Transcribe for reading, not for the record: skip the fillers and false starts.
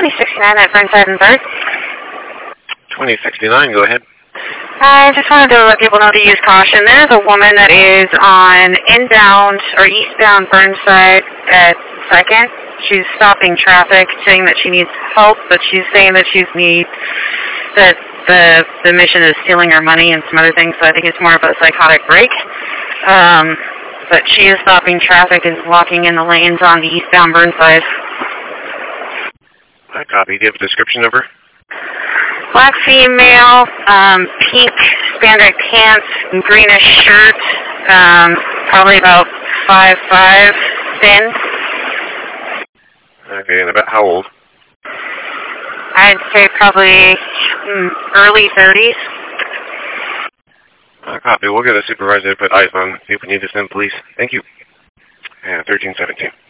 2069 at Burnside and 3rd. 2069, go ahead. I just wanted to let people know to use caution. There is a woman that is on inbound or eastbound Burnside at 2nd. She's stopping traffic, saying that she needs help, but she's saying that that the mission is stealing her money and some other things, so I think it's more of a psychotic break. But she is stopping traffic and blocking in the lanes on the eastbound Burnside. I copy. Do you have a description of her? Black female, pink spandex pants, greenish shirt, probably about 5'5", thin. Okay, and about how old? I'd say probably early 30s. I copy. We'll get a supervisor to put eyes on, see if we need to send police. Thank you. 1317.